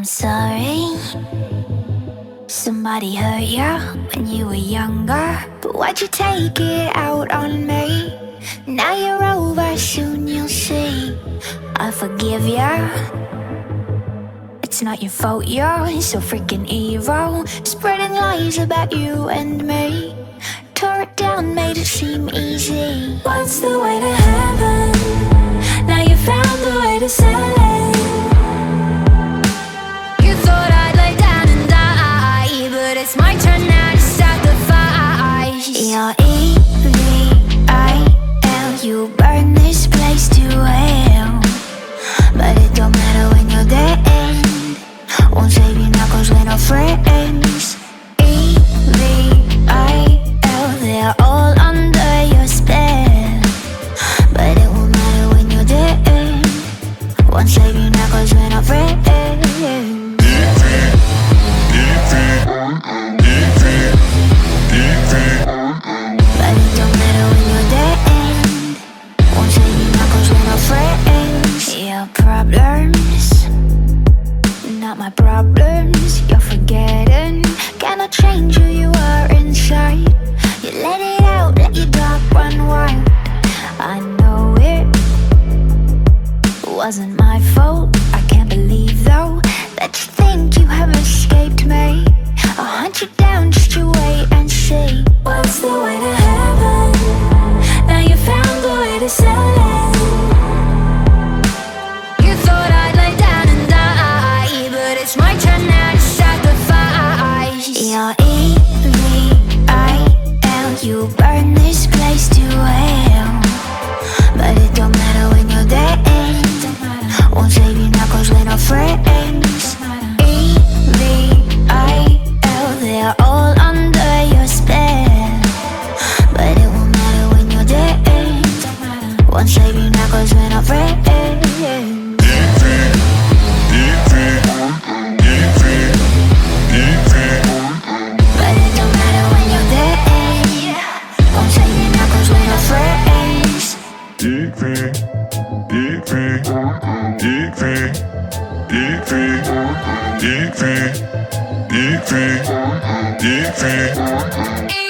I'm sorry. Somebody hurt ya when you were younger, but why'd you take it out on me? Now you're over, soon you'll see. I forgive ya. It's not your fault, you're so freaking evil, spreading lies about you and me. Tore it down, made it seem easy. What's the way to heaven? Now you found the way to sell it. You thought I'd lay down and die, but it's my turn now to sacrifice. You're EVIL, you burn this place to hell, but it don't matter when you're dead. Won't save you now cause we're not friends. EVIL, they're all under your spell, but it won't matter when you're dead. Won't save you now cause we're not friends. But it don't matter when you're dead. Won't save you now cause we're not friends. Your problems, not my problems. You're forgetting, cannot change who you are inside. You let it out, let your dark run wild. I know it wasn't my fault. I can't believe though that you think you have escaped me. I'll hunt you down, just you wait and see. What's the way to heaven? Now you found the way to sell it. You thought I'd lay down and die, but it's my turn now to sacrifice. You're EVIL, you burn this place to hell, but it don't matter when you're dead. Won't save you now cause we're not friends. EVIL, they're all under your spell, but it won't matter when you're dead. Won't save you now cause we're not friends. But it don't matter when you're dead. Won't save you now cause we're not friends. Dick